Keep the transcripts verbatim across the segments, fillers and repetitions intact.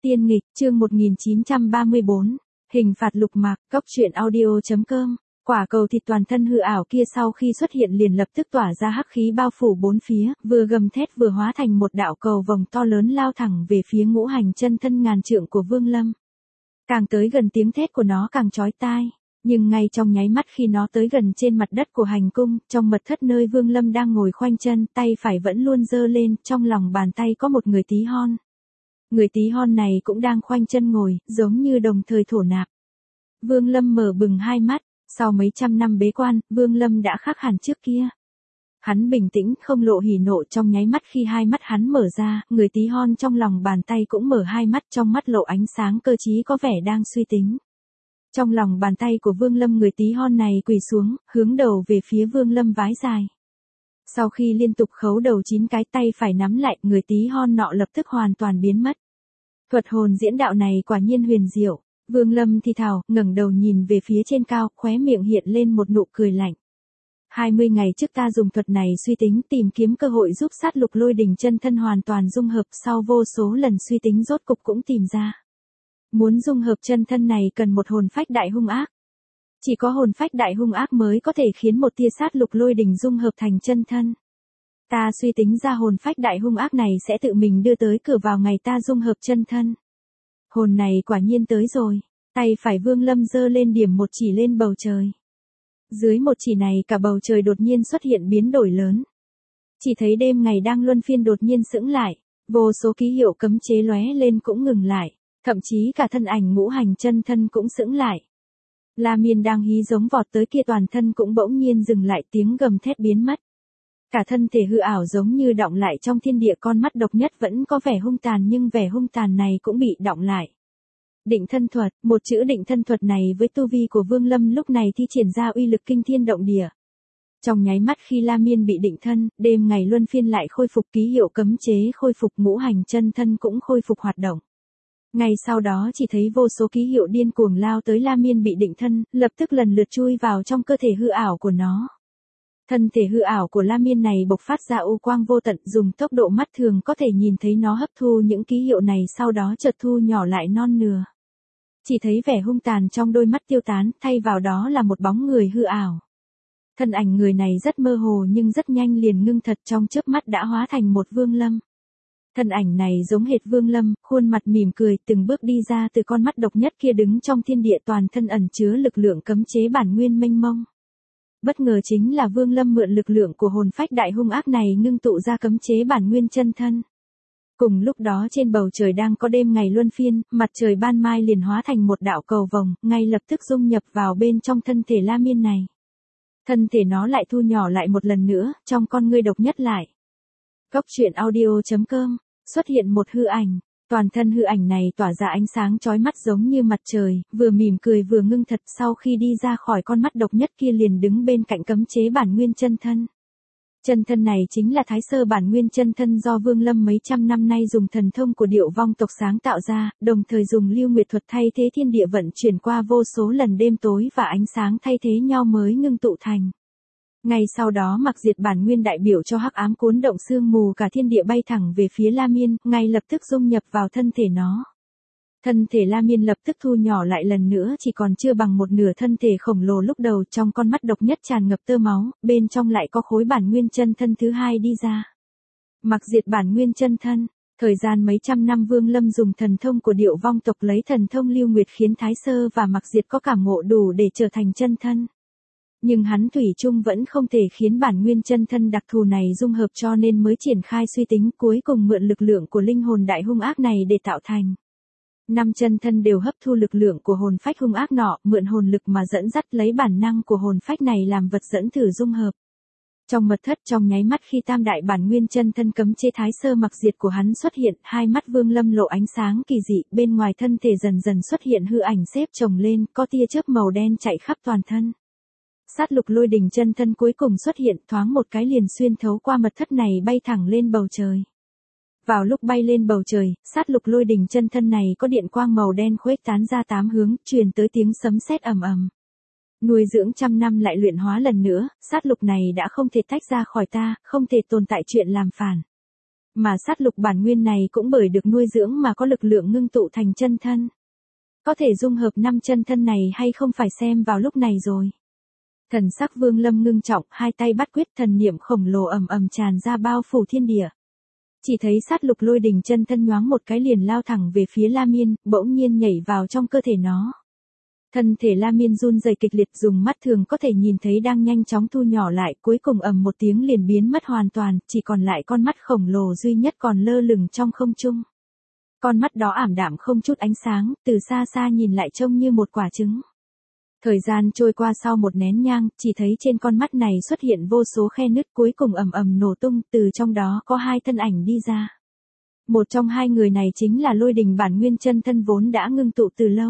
Tiên nghịch, chương một nghìn chín trăm ba mươi bốn, hình phạt lục mạc, cốc truyện audio.com. Quả cầu thịt toàn thân hư ảo kia sau khi xuất hiện liền lập tức tỏa ra hắc khí bao phủ bốn phía, vừa gầm thét vừa hóa thành một đạo cầu vòng to lớn lao thẳng về phía ngũ hành chân thân ngàn trượng của Vương Lâm. Càng tới gần tiếng thét của nó càng chói tai, nhưng ngay trong nháy mắt khi nó tới gần trên mặt đất của hành cung, trong mật thất nơi Vương Lâm đang ngồi khoanh chân, tay phải vẫn luôn giơ lên, trong lòng bàn tay có một người tí hon. Người tí hon này cũng đang khoanh chân ngồi, giống như đồng thời thổ nạp. Vương Lâm mở bừng hai mắt, sau mấy trăm năm bế quan, Vương Lâm đã khác hẳn trước kia. Hắn bình tĩnh không lộ hỉ nộ, trong nháy mắt khi hai mắt hắn mở ra, người tí hon trong lòng bàn tay cũng mở hai mắt, trong mắt lộ ánh sáng cơ trí có vẻ đang suy tính. Trong lòng bàn tay của Vương Lâm, người tí hon này quỳ xuống, hướng đầu về phía Vương Lâm vái dài. Sau khi liên tục khấu đầu chín cái, tay phải nắm lại, người tí hon nọ lập tức hoàn toàn biến mất. Thuật hồn diễn đạo này quả nhiên huyền diệu. Vương Lâm thì thào, ngẩng đầu nhìn về phía trên cao, khóe miệng hiện lên một nụ cười lạnh. hai mươi ngày trước ta dùng thuật này suy tính tìm kiếm cơ hội giúp sát lục lôi đỉnh chân thân hoàn toàn dung hợp, sau vô số lần suy tính rốt cục cũng tìm ra. Muốn dung hợp chân thân này cần một hồn phách đại hung ác. Chỉ có hồn phách đại hung ác mới có thể khiến một tia sát lục lôi đỉnh dung hợp thành chân thân. Ta suy tính ra hồn phách đại hung ác này sẽ tự mình đưa tới cửa vào ngày ta dung hợp chân thân. Hồn này quả nhiên tới rồi. Tay phải Vương Lâm giơ lên điểm một chỉ lên bầu trời. Dưới một chỉ này cả bầu trời đột nhiên xuất hiện biến đổi lớn. Chỉ thấy đêm ngày đang luân phiên đột nhiên sững lại, vô số ký hiệu cấm chế lóe lên cũng ngừng lại, thậm chí cả thân ảnh ngũ hành chân thân cũng sững lại. La Miên đang hí giống vọt tới kia toàn thân cũng bỗng nhiên dừng lại, tiếng gầm thét biến mất. Cả thân thể hư ảo giống như đọng lại trong thiên địa, con mắt độc nhất vẫn có vẻ hung tàn nhưng vẻ hung tàn này cũng bị đọng lại. Định thân thuật, một chữ định thân thuật này với tu vi của Vương Lâm lúc này thi triển ra uy lực kinh thiên động địa. Trong nháy mắt khi La Miên bị định thân, đêm ngày luân phiên lại khôi phục, ký hiệu cấm chế khôi phục, ngũ hành chân thân cũng khôi phục hoạt động. Ngay sau đó chỉ thấy vô số ký hiệu điên cuồng lao tới La Miên bị định thân, lập tức lần lượt chui vào trong cơ thể hư ảo của nó. Thân thể hư ảo của La Miên này bộc phát ra u quang vô tận, dùng tốc độ mắt thường có thể nhìn thấy nó hấp thu những ký hiệu này, sau đó chợt thu nhỏ lại non nửa. Chỉ thấy vẻ hung tàn trong đôi mắt tiêu tán, thay vào đó là một bóng người hư ảo. Thân ảnh người này rất mơ hồ nhưng rất nhanh liền ngưng thật, trong chớp mắt đã hóa thành một Vương Lâm. Thân ảnh này giống hệt Vương Lâm, khuôn mặt mỉm cười, từng bước đi ra từ con mắt độc nhất kia, đứng trong thiên địa toàn thân ẩn chứa lực lượng cấm chế bản nguyên mênh mông. Bất ngờ chính là Vương Lâm mượn lực lượng của hồn phách đại hung ác này ngưng tụ ra cấm chế bản nguyên chân thân. Cùng lúc đó trên bầu trời đang có đêm ngày luân phiên, mặt trời ban mai liền hóa thành một đạo cầu vồng, ngay lập tức dung nhập vào bên trong thân thể La Miên này. Thân thể nó lại thu nhỏ lại một lần nữa, trong con ngươi độc nhất lại. Cốc truyện audio.com, xuất hiện một hư ảnh. Toàn thân hư ảnh này tỏa ra ánh sáng chói mắt giống như mặt trời, vừa mỉm cười vừa ngưng thật, sau khi đi ra khỏi con mắt độc nhất kia liền đứng bên cạnh cấm chế bản nguyên chân thân. Chân thân này chính là Thái Sơ bản nguyên chân thân do Vương Lâm mấy trăm năm nay dùng thần thông của Điệu Vong tộc sáng tạo ra, đồng thời dùng Lưu Nguyệt thuật thay thế thiên địa vận chuyển qua vô số lần đêm tối và ánh sáng thay thế nhau mới ngưng tụ thành. Ngay sau đó mặc diệt bản nguyên đại biểu cho hắc ám cuốn động sương mù cả thiên địa bay thẳng về phía La Miên, ngay lập tức dung nhập vào thân thể nó. Thân thể La Miên lập tức thu nhỏ lại lần nữa, chỉ còn chưa bằng một nửa thân thể khổng lồ lúc đầu, trong con mắt độc nhất tràn ngập tơ máu, bên trong lại có khối bản nguyên chân thân thứ hai đi ra. Mặc diệt bản nguyên chân thân, thời gian mấy trăm năm Vương Lâm dùng thần thông của Điệu Vong tộc lấy thần thông Lưu Nguyệt khiến Thái Sơ và Mặc diệt có cảm ngộ đủ để trở thành chân thân. Nhưng hắn thủy chung vẫn không thể khiến bản nguyên chân thân đặc thù này dung hợp, cho nên mới triển khai suy tính, cuối cùng mượn lực lượng của linh hồn đại hung ác này để tạo thành. Năm chân thân đều hấp thu lực lượng của hồn phách hung ác nọ, mượn hồn lực mà dẫn dắt, lấy bản năng của hồn phách này làm vật dẫn thử dung hợp. Trong mật thất, trong nháy mắt khi tam đại bản nguyên chân thân cấm chế Thái Sơ Mặc diệt của hắn xuất hiện, hai mắt Vương Lâm lộ ánh sáng kỳ dị, bên ngoài thân thể dần dần xuất hiện hư ảnh xếp chồng lên, có tia chớp màu đen chạy khắp toàn thân. Sát lục lôi đỉnh chân thân cuối cùng xuất hiện, thoáng một cái liền xuyên thấu qua mật thất này bay thẳng lên bầu trời. Vào lúc bay lên bầu trời, sát lục lôi đỉnh chân thân này có điện quang màu đen khuếch tán ra tám hướng, truyền tới tiếng sấm sét ầm ầm. Nuôi dưỡng trăm năm lại luyện hóa lần nữa, sát lục này đã không thể tách ra khỏi ta, không thể tồn tại chuyện làm phản. Mà sát lục bản nguyên này cũng bởi được nuôi dưỡng mà có lực lượng ngưng tụ thành chân thân. Có thể dung hợp năm chân thân này hay không phải xem vào lúc này rồi. Thần sắc Vương Lâm ngưng trọng, hai tay bắt quyết, thần niệm khổng lồ ầm ầm tràn ra bao phủ thiên địa. Chỉ thấy sát lục lôi đình chân thân nhoáng một cái liền lao thẳng về phía La Miên, bỗng nhiên nhảy vào trong cơ thể nó. Thân thể La Miên run rẩy kịch liệt, dùng mắt thường có thể nhìn thấy đang nhanh chóng thu nhỏ lại, cuối cùng ầm một tiếng liền biến mất hoàn toàn, chỉ còn lại con mắt khổng lồ duy nhất còn lơ lửng trong không trung. Con mắt đó ảm đạm không chút ánh sáng, từ xa xa nhìn lại trông như một quả trứng. Thời gian trôi qua sau một nén nhang, chỉ thấy trên con mắt này xuất hiện vô số khe nứt, cuối cùng ầm ầm nổ tung, từ trong đó có hai thân ảnh đi ra. Một trong hai người này chính là lôi đình bản nguyên chân thân vốn đã ngưng tụ từ lâu.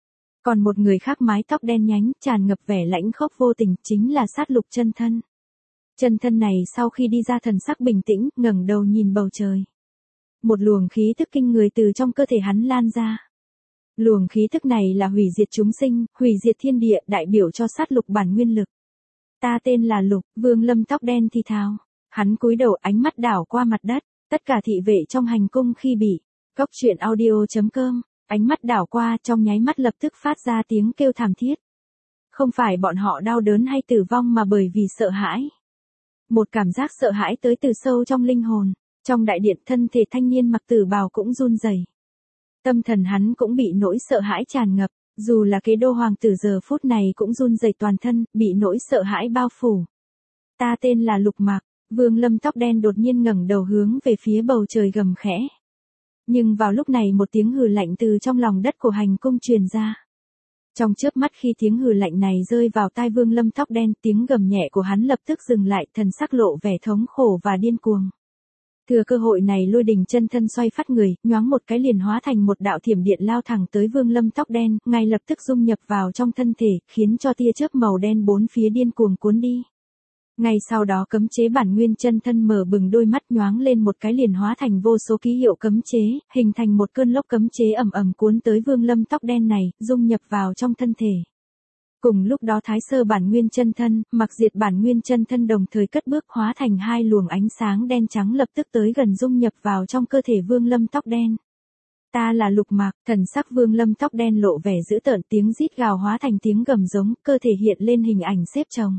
Còn một người khác mái tóc đen nhánh, tràn ngập vẻ lãnh khốc vô tình, chính là sát lục chân thân. Chân thân này sau khi đi ra thần sắc bình tĩnh, ngẩng đầu nhìn bầu trời. Một luồng khí tức kinh người từ trong cơ thể hắn lan ra. Luồng khí tức này là hủy diệt chúng sinh, hủy diệt thiên địa, đại biểu cho sát lục bản nguyên lực. Ta tên là Lục, Vương Lâm tóc đen thì thào. Hắn cúi đầu, ánh mắt đảo qua mặt đất, tất cả thị vệ trong hành cung khi bị cốc truyện audio chấm com, ánh mắt đảo qua, trong nháy mắt lập tức phát ra tiếng kêu thảm thiết. Không phải bọn họ đau đớn hay tử vong mà bởi vì sợ hãi. Một cảm giác sợ hãi tới từ sâu trong linh hồn. Trong đại điện, thân thể thanh niên mặc tử bào cũng run rẩy. Tâm thần hắn cũng bị nỗi sợ hãi tràn ngập, dù là kế đô hoàng tử giờ phút này cũng run rẩy toàn thân, bị nỗi sợ hãi bao phủ. Ta tên là Lục Mạc, Vương Lâm tóc đen đột nhiên ngẩng đầu hướng về phía bầu trời gầm khẽ. Nhưng vào lúc này một tiếng hừ lạnh từ trong lòng đất của hành cung truyền ra. Trong chớp mắt khi tiếng hừ lạnh này rơi vào tai Vương Lâm tóc đen, tiếng gầm nhẹ của hắn lập tức dừng lại, thần sắc lộ vẻ thống khổ và điên cuồng. Thừa cơ hội này lôi đình chân thân xoay phát người, nhoáng một cái liền hóa thành một đạo thiểm điện lao thẳng tới Vương Lâm tóc đen, ngay lập tức dung nhập vào trong thân thể, khiến cho tia chớp màu đen bốn phía điên cuồng cuốn đi. Ngay sau đó cấm chế bản nguyên chân thân mở bừng đôi mắt nhoáng lên một cái liền hóa thành vô số ký hiệu cấm chế, hình thành một cơn lốc cấm chế ầm ầm cuốn tới Vương Lâm tóc đen này, dung nhập vào trong thân thể. Cùng lúc đó Thái Sơ bản nguyên chân thân, Mặc Diệt bản nguyên chân thân đồng thời cất bước hóa thành hai luồng ánh sáng đen trắng lập tức tới gần dung nhập vào trong cơ thể Vương Lâm tóc đen. Ta là Lục Mạc, thần sắc Vương Lâm tóc đen lộ vẻ dữ tợn, tiếng rít gào hóa thành tiếng gầm giống, cơ thể hiện lên hình ảnh xếp chồng.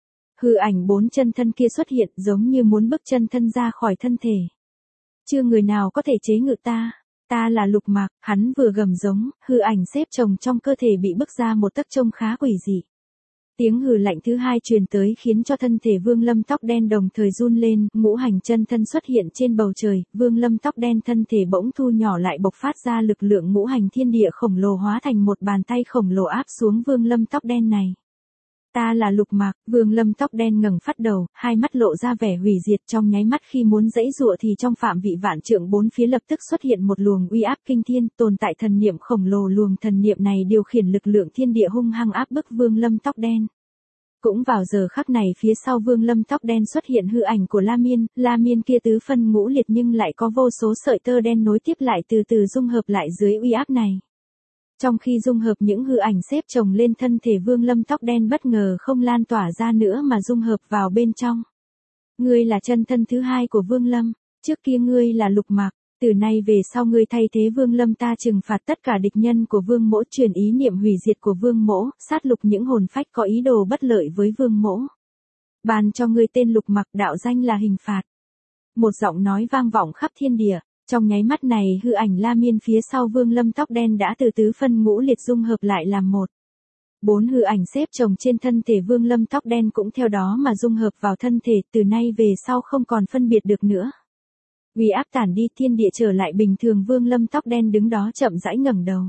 Hư ảnh bốn chân thân kia xuất hiện giống như muốn bức chân thân ra khỏi thân thể. Chưa người nào có thể chế ngự ta. Ta là Lục Mạc, hắn vừa gầm giống, hư ảnh xếp chồng trong cơ thể bị bức ra một tấc trông khá quỷ dị. Tiếng hừ lạnh thứ hai truyền tới khiến cho thân thể Vương Lâm tóc đen đồng thời run lên, ngũ hành chân thân xuất hiện trên bầu trời, Vương Lâm tóc đen thân thể bỗng thu nhỏ lại bộc phát ra lực lượng ngũ hành thiên địa khổng lồ hóa thành một bàn tay khổng lồ áp xuống Vương Lâm tóc đen này. Ta là Lục Mạc, Vương Lâm tóc đen ngẩng phát đầu, hai mắt lộ ra vẻ hủy diệt, trong nháy mắt khi muốn giãy giụa thì trong phạm vị vạn trượng bốn phía lập tức xuất hiện một luồng uy áp kinh thiên, tồn tại thần niệm khổng lồ, luồng thần niệm này điều khiển lực lượng thiên địa hung hăng áp bức Vương Lâm tóc đen. Cũng vào giờ khắc này phía sau Vương Lâm tóc đen xuất hiện hư ảnh của La Miên, La Miên kia tứ phân ngũ liệt nhưng lại có vô số sợi tơ đen nối tiếp lại từ từ dung hợp lại dưới uy áp này. Trong khi dung hợp những hư ảnh xếp chồng lên thân thể Vương Lâm tóc đen bất ngờ không lan tỏa ra nữa mà dung hợp vào bên trong. Ngươi là chân thân thứ hai của Vương Lâm, trước kia ngươi là Lục Mạc, từ nay về sau ngươi thay thế Vương Lâm ta trừng phạt tất cả địch nhân của Vương Mỗ, truyền ý niệm hủy diệt của Vương Mỗ, sát lục những hồn phách có ý đồ bất lợi với Vương Mỗ. Ban cho ngươi tên Lục Mạc, đạo danh là hình phạt. Một giọng nói vang vọng khắp thiên địa. Trong nháy mắt này hư ảnh La Miên phía sau Vương Lâm tóc đen đã từ tứ phân ngũ liệt dung hợp lại làm một. Bốn hư ảnh xếp chồng trên thân thể Vương Lâm tóc đen cũng theo đó mà dung hợp vào thân thể, từ nay về sau không còn phân biệt được nữa. Uy áp tản đi, thiên địa trở lại bình thường, Vương Lâm tóc đen đứng đó chậm rãi ngẩng đầu.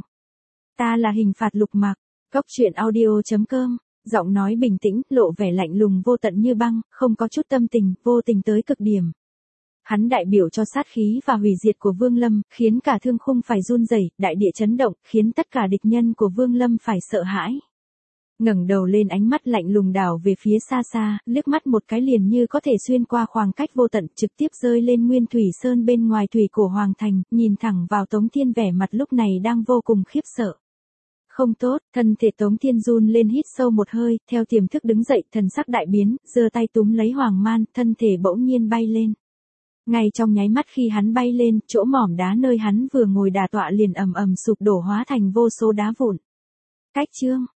Ta là hình phạt Lục Mạc, cốc truyện audio chấm com, giọng nói bình tĩnh, lộ vẻ lạnh lùng vô tận như băng, không có chút tâm tình, vô tình tới cực điểm. Hắn đại biểu cho sát khí và hủy diệt của Vương Lâm, khiến cả thương khung phải run rẩy, đại địa chấn động, khiến tất cả địch nhân của Vương Lâm phải sợ hãi. Ngẩng đầu lên, ánh mắt lạnh lùng đảo về phía xa xa, liếc mắt một cái liền như có thể xuyên qua khoảng cách vô tận, trực tiếp rơi lên Nguyên Thủy Sơn bên ngoài thủy cổ Hoàng Thành, nhìn thẳng vào Tống Thiên, vẻ mặt lúc này đang vô cùng khiếp sợ. Không tốt, thân thể Tống Thiên run lên, hít sâu một hơi, theo tiềm thức đứng dậy, thần sắc đại biến, giơ tay túm lấy Hoàng Man, thân thể bỗng nhiên bay lên. Ngay trong nháy mắt khi hắn bay lên, chỗ mỏm đá nơi hắn vừa ngồi đả tọa liền ầm ầm sụp đổ hóa thành vô số đá vụn. Cách chương